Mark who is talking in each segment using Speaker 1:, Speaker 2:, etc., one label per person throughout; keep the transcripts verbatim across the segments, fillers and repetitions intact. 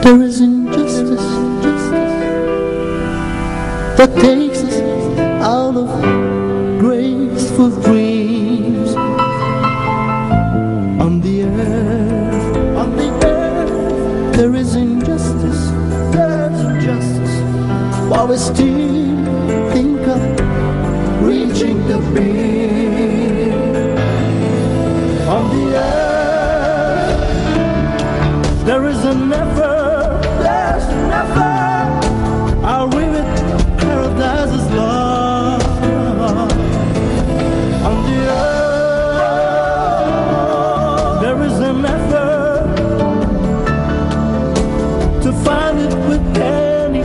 Speaker 1: There is injustice, justice that takes us out of graceful dreams. On the earth, on the earth, there is injustice, there's injustice, while we still think of reaching the beam. On the earth, there is a never, there's never, I'll read it, paradise is love. On the earth, there is an effort to find it with any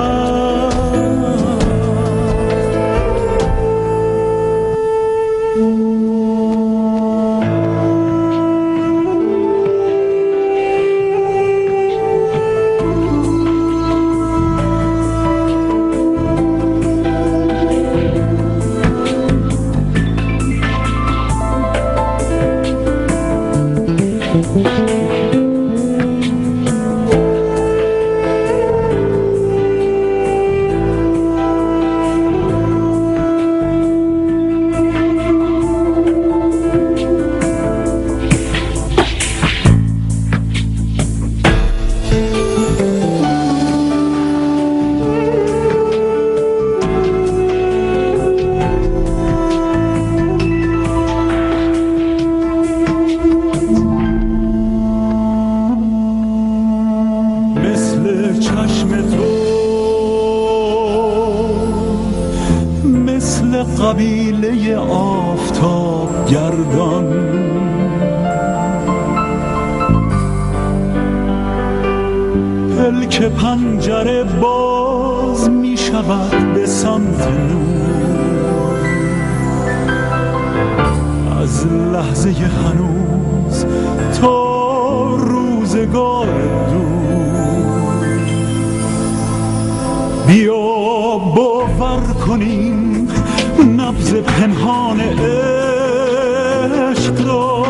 Speaker 2: قبیله آفتاب گردان، پلک پنجره باز می شود به سمت نور. از لحظه هنوز تا روزگار دور، بیا باور کنیم نبض پنهان عشق را،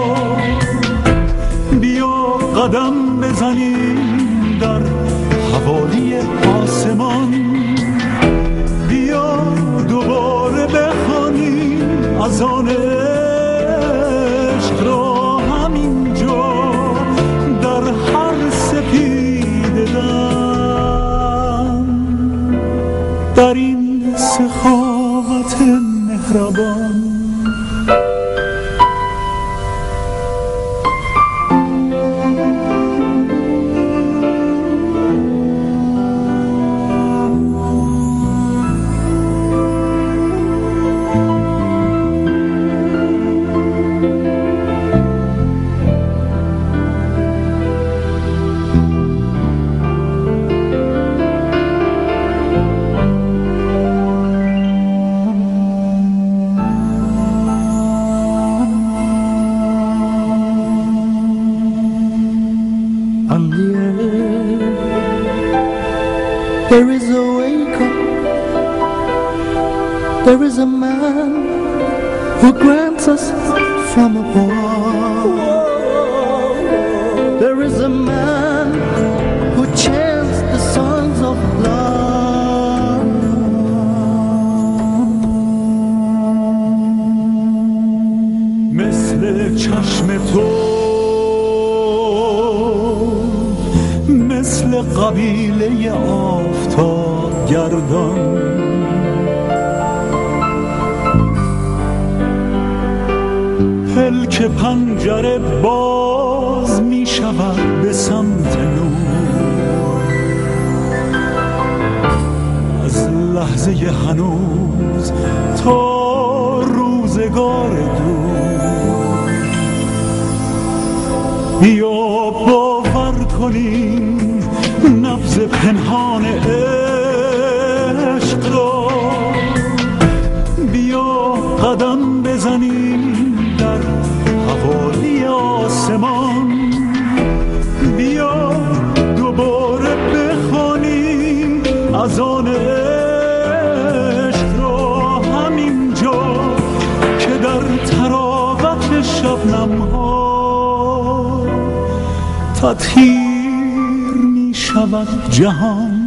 Speaker 2: بیا قدم بزنیم در حوالی آسمان، بیا دوباره بخوانیم از آن عشق را همینجا در هر سپیده دم، در این سخاوت مهربان.
Speaker 1: There is a wake-up, there is a man who grants us from above. There is a man who chants the songs of love.
Speaker 2: مثل چشم تو، مثل قبیله آفتاب گردان، پلک پنجره باز می شود به سمت نور. از لحظه هنوز تا روزگار دور، بیا باور کنیم نبض پنهان عشق را، بیا قدم بزنیم در حوالی آسمان، بیا دوباره بخوانیم از آن عشق را همینجا که در تراوت شبنم ها تطهیر می می شود جهان.